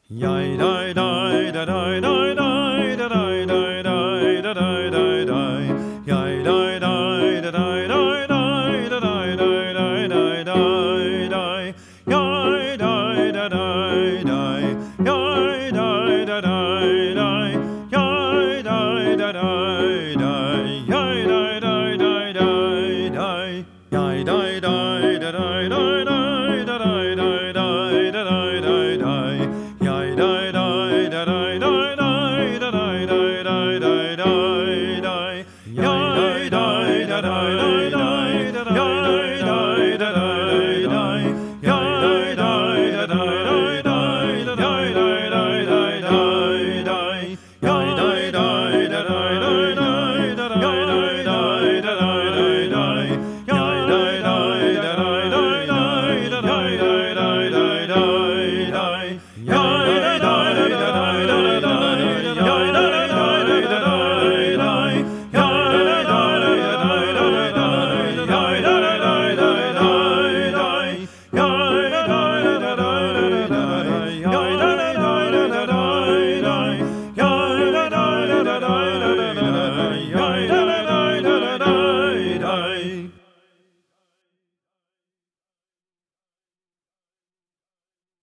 Yai die die da die die die da die die die da die die die. Yai die die da die die die da die die die die die die. Yai die da die die.